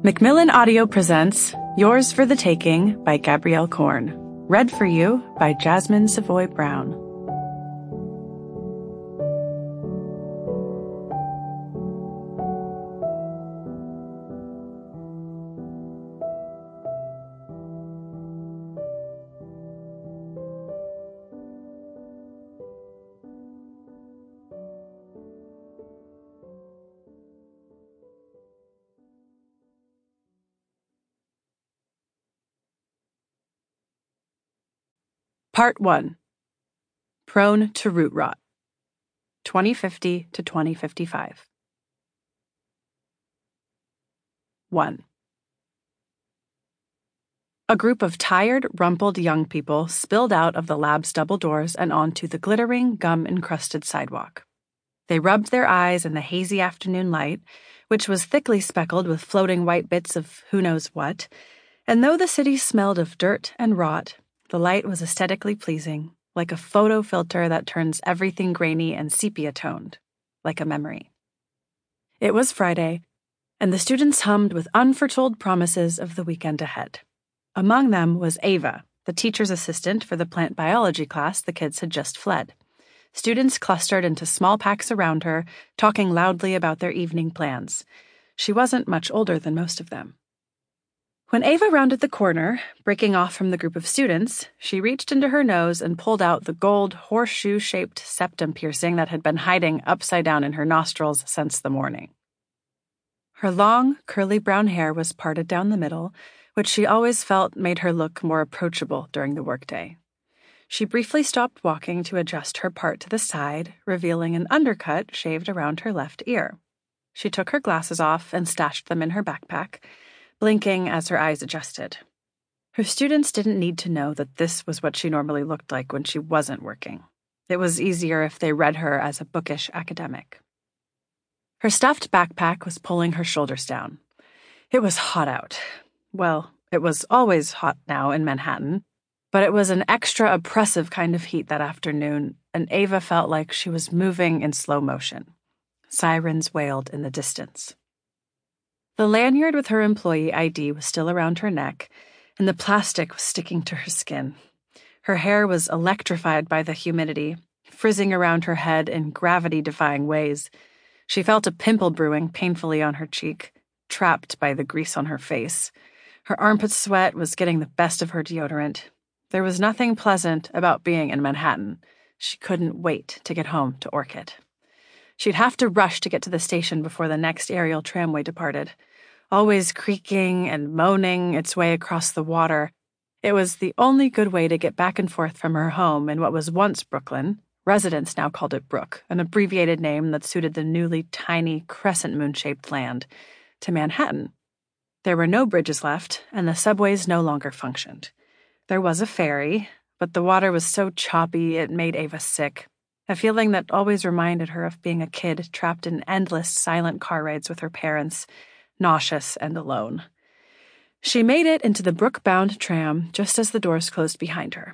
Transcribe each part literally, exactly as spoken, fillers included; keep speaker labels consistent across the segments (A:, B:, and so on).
A: Macmillan Audio presents Yours for the Taking by Gabrielle Korn. Read for you by Jasmine Savoy Brown. Part one. Prone to Root Rot. twenty fifty to twenty fifty-five. one. A group of tired, rumpled young people spilled out of the lab's double doors and onto the glittering, gum-encrusted sidewalk. They rubbed their eyes in the hazy afternoon light, which was thickly speckled with floating white bits of who knows what, and though the city smelled of dirt and rot, the light was aesthetically pleasing, like a photo filter that turns everything grainy and sepia-toned, like a memory. It was Friday, and the students hummed with unforetold promises of the weekend ahead. Among them was Ava, the teacher's assistant for the plant biology class the kids had just fled. Students clustered into small packs around her, talking loudly about their evening plans. She wasn't much older than most of them. When Ava rounded the corner, breaking off from the group of students, she reached into her nose and pulled out the gold horseshoe-shaped septum piercing that had been hiding upside down in her nostrils since the morning. Her long, curly brown hair was parted down the middle, which she always felt made her look more approachable during the workday. She briefly stopped walking to adjust her part to the side, revealing an undercut shaved around her left ear. She took her glasses off and stashed them in her backpack, blinking as her eyes adjusted. Her students didn't need to know that this was what she normally looked like when she wasn't working. It was easier if they read her as a bookish academic. Her stuffed backpack was pulling her shoulders down. It was hot out. Well, it was always hot now in Manhattan, but it was an extra oppressive kind of heat that afternoon, and Ava felt like she was moving in slow motion. Sirens wailed in the distance. The lanyard with her employee I D was still around her neck, and the plastic was sticking to her skin. Her hair was electrified by the humidity, frizzing around her head in gravity-defying ways. She felt a pimple brewing painfully on her cheek, trapped by the grease on her face. Her armpit sweat was getting the best of her deodorant. There was nothing pleasant about being in Manhattan. She couldn't wait to get home to Orchid. She'd have to rush to get to the station before the next aerial tramway departed. Always creaking and moaning its way across the water, it was the only good way to get back and forth from her home in what was once Brooklyn. Residents now called it Brook, an abbreviated name that suited the newly tiny crescent moon-shaped land, to Manhattan. There were no bridges left, and the subways no longer functioned. There was a ferry, but the water was so choppy it made Ava sick. A feeling that always reminded her of being a kid trapped in endless silent car rides with her parents, nauseous and alone. She made it into the Brook-bound tram just as the doors closed behind her.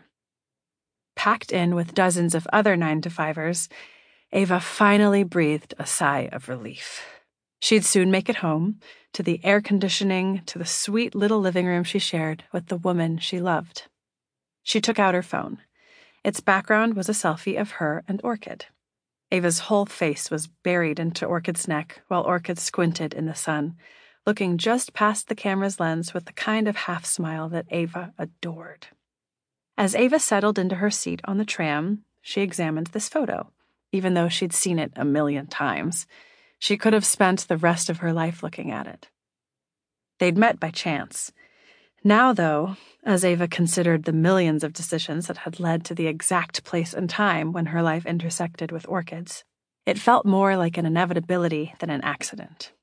A: Packed in with dozens of other nine-to-fivers, Ava finally breathed a sigh of relief. She'd soon make it home, to the air conditioning, to the sweet little living room she shared with the woman she loved. She took out her phone. Its background was a selfie of her and Orchid. Ava's whole face was buried into Orchid's neck while Orchid squinted in the sun, looking just past the camera's lens with the kind of half-smile that Ava adored. As Ava settled into her seat on the tram, she examined this photo, even though she'd seen it a million times. She could have spent the rest of her life looking at it. They'd met by chance. Now, though, as Ava considered the millions of decisions that had led to the exact place and time when her life intersected with Orchid's, it felt more like an inevitability than an accident.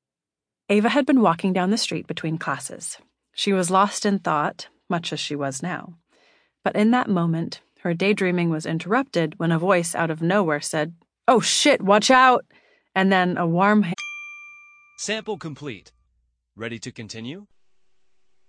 A: Ava had been walking down the street between classes. She was lost in thought, much as she was now. But in that moment, her daydreaming was interrupted when a voice out of nowhere said, "Oh shit, watch out!" And then a warm hand.
B: Sample complete. Ready to continue?